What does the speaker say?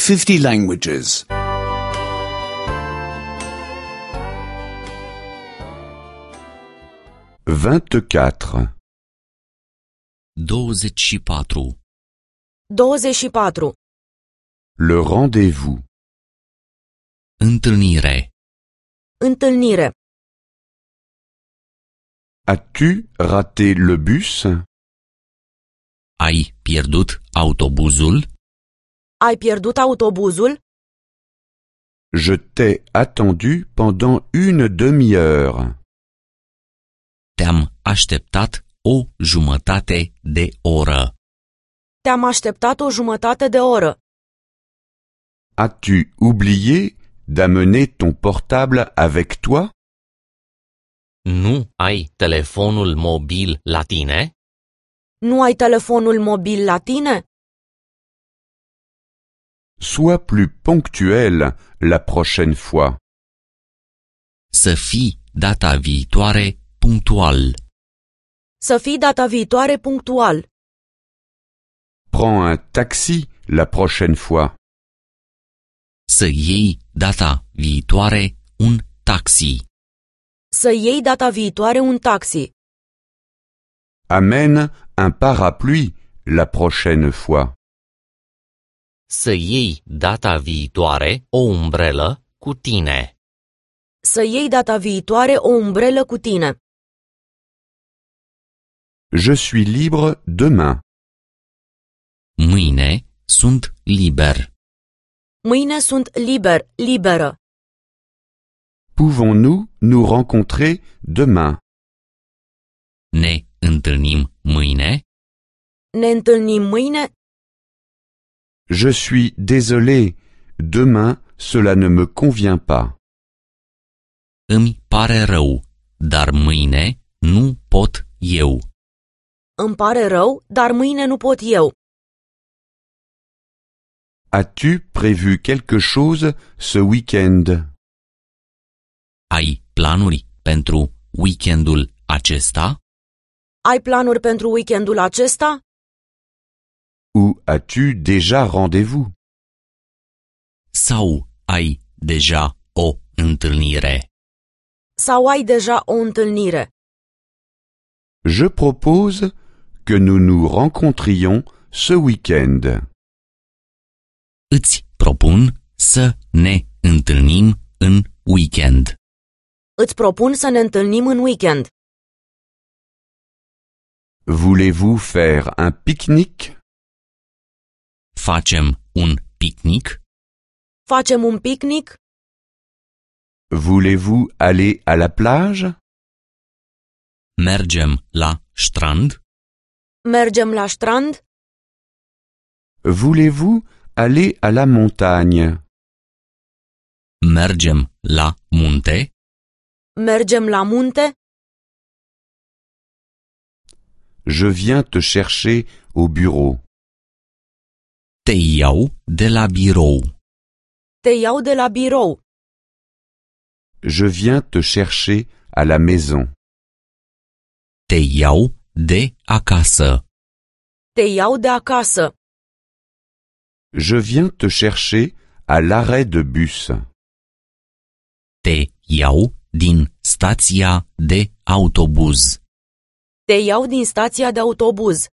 50 languages. 24. 24. 24. Le rendez-vous. Întâlnire. Întâlnire. As-tu raté le bus? Ai pierdut autobuzul? Ai pierdut autobuzul? Je t'ai attendu pendant une demi-heure. Te-am așteptat o jumătate de oră. Te-am așteptat o jumătate de oră. As-tu oublié d'amener ton portable avec toi? Nu ai telefonul mobil la tine? Nu ai telefonul mobil la tine? Sois plus ponctuel la prochaine fois. Să fii data viitoare punctual. Să fii data viitoare punctual. Prends un taxi la prochaine fois. Să iei data viitoare un taxi. Să iei data viitoare un taxi. Amène un parapluie la prochaine fois. Să iei data viitoare o umbrelă cu tine. Să iei data viitoare o umbrelă cu tine. Je suis libre demain. Mâine sunt liber. Mâine sunt liberă. Pouvons-nous nous rencontrer demain? Ne întâlnim mâine? Ne întâlnim mâine? Je suis désolé, demain cela ne me convient pas. Îmi pare rău, dar mâine nu pot eu. Îmi pare rău, dar mâine nu pot eu. As-tu prévu quelque chose ce week-end? Ai planuri pentru weekendul acesta? Ai planuri pentru weekendul acesta? Ou as-tu déjà rendez-vous? Sau ai deja o întâlnire? Sau ai deja o întâlnire? Je propose que nous nous rencontrions ce week-end. Îți propun să ne întâlnim în weekend. Îți propun să ne întâlnim în weekend. Voulez-vous faire un pique-nique? Facem un picnic? Facem un picnic? Voulez-vous aller à la plage? Mergem la strand? Mergem la strand? Voulez-vous aller à la montagne? Mergem la munte? Mergem la munte? Je viens te chercher au bureau. Te iau de la birou. Te iau de la birou. Je viens te chercher à la maison. Te iau de acasă. Te iau de acasă. Je viens te chercher à l'arrêt de bus. Te iau din stația de autobuz. Te iau din stația de autobuz.